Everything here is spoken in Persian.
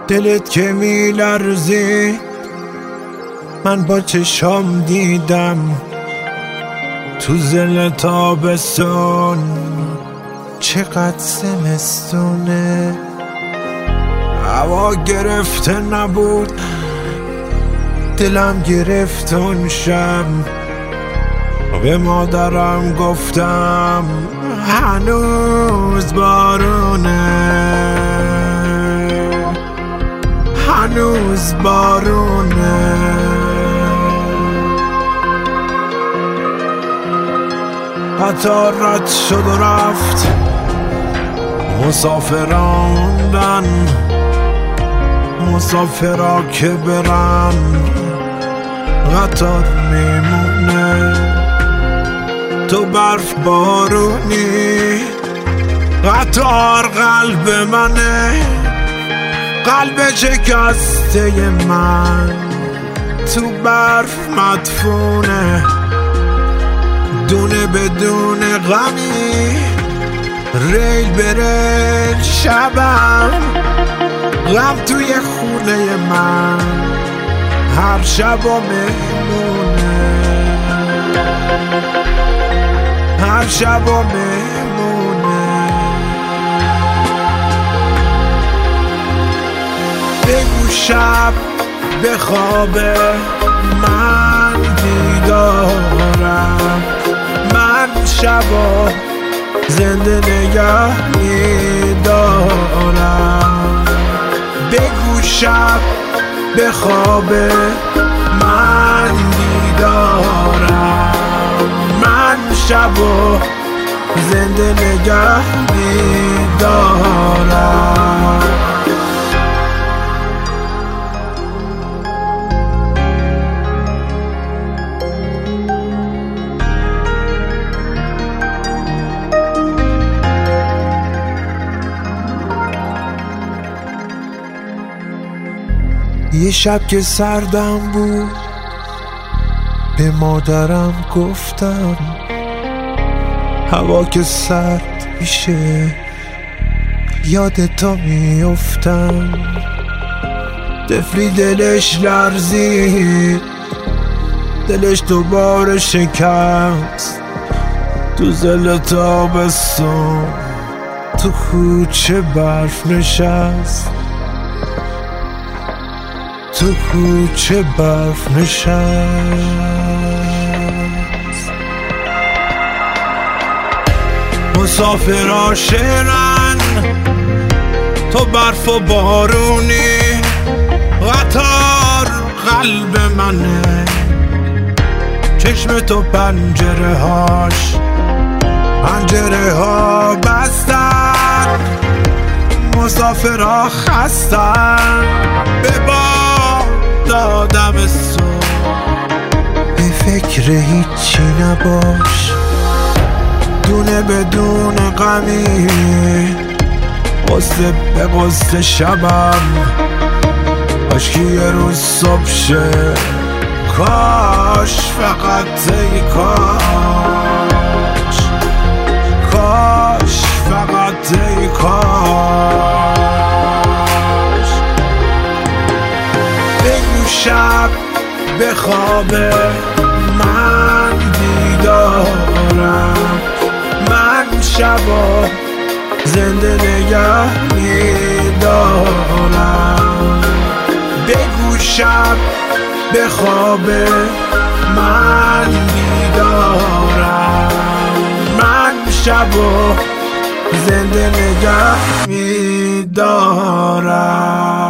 دلت که میلرزید من با چشام دیدم تو زل تابستون چقدر زمستونه. هوا گرفته نبود دلم گرفت اون شب، به مادرم گفتم هنوز بارونه، هنوز بارونه. قطار رد شد و رفت، مسافراندن مسافرا که برن قطار میمونه. تو برف بارونی قطار قلب منه، قلب شکسته من تو برف مدفونه. دونه بدون غمی ریل به ریل شبم، غم توی خونه من هر شب و مهمونه، هر شب و مهمونه. بگو شب به خوابه من بیدارم، من شبا زنده نگه میدارم. بگو شب به خوابه من بیدارم، من شبا زنده نگه میدارم. یه شب که سردم بود به مادرم گفتم هوا که سرد میشه یادتا میافتم. طفلی دلش لرزید، دلش دوباره شکست تو زل تابستون تو کوچه برف نشست، تو کوچه برف نشست. مسافرها شعرن تو برف و بارونی، قطار قلب منه چشم تو پنجره هاش، پنجره ها بستن مسافرها خستن. به دادم صبح به فکر هیچی نباش، دونه بدون غمی قصه به قصه شبم. کاش که یه روز صبح شه، کاش فقط ای کاش، کاش فقط ای کاش. بگو شب به خوابه من بیدارم، من شبا زنده نگه میدارم. بگو شب به خوابه من بیدارم، من شبا زنده نگه میدارم.